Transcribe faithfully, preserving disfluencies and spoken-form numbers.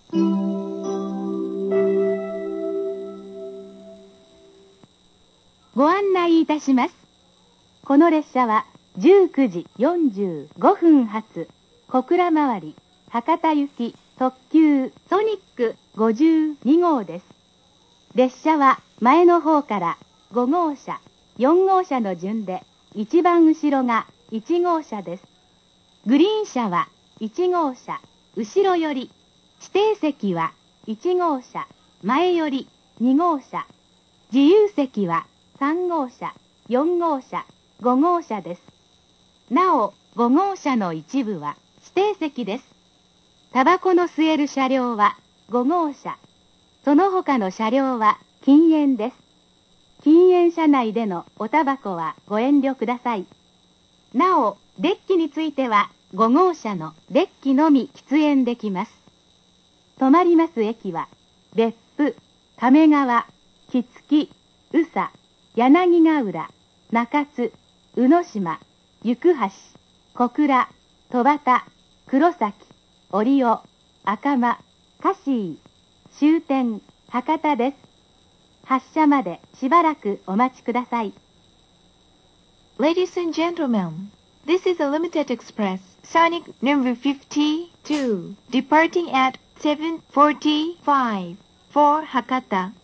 ご案内いたします。この列車はじゅうくじよんじゅうごふん発小倉回り博多行き特急ソニックごじゅうに号です。列車は前の方からご号車、よん号車の順で一番後ろがいち号車です。グリーン車はいち号車、後ろより、指定席はいち号車、前よりに号車、自由席はさん号車、よん号車、ご号車です。なお、ご号車の一部は指定席です。タバコの吸える車両はご号車、その他の車両は禁煙です。禁煙車内でのおタバコはご遠慮ください。なお、デッキについてはご号車のデッキのみ喫煙できます。止まります駅は、別府、亀川、木月、宇佐、柳ヶ浦、中津、宇野島、行橋、小倉、戸端、黒崎、折尾、赤間、香椎、終点、博多です。発車までしばらくお待ちください。 Ladies and gentlemen, this is a limited express, Sonic number fifty-two, departing at seven forty-five for Hakata.